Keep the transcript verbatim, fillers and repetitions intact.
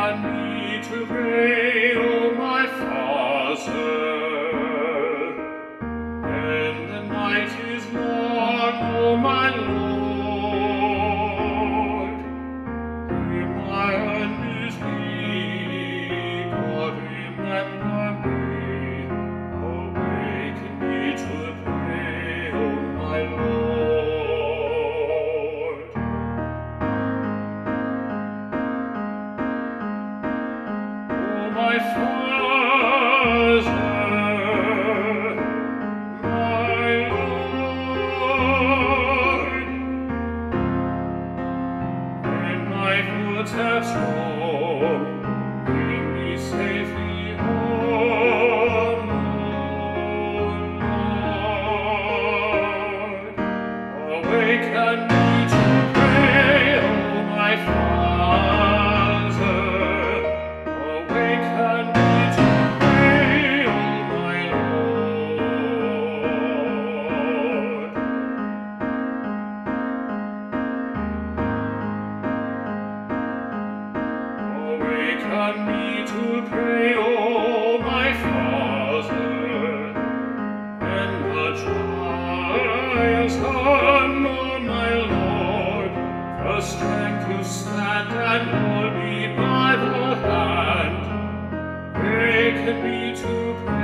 Awaken me to pray, O my Father. When the night is long, O my Lord, hear my earnest plea, God, remember me. Awaken me to pray, O my Lord. My Father, my Lord, when my footsteps roam, bring me safely home, O Lord. Awaken me to pray, O my Father. Awaken me to pray, O my Lord. Awaken me to pray, O my Father. When the trials come, O my Lord, the strength to stand and hold me by the hand. Awaken me to pray.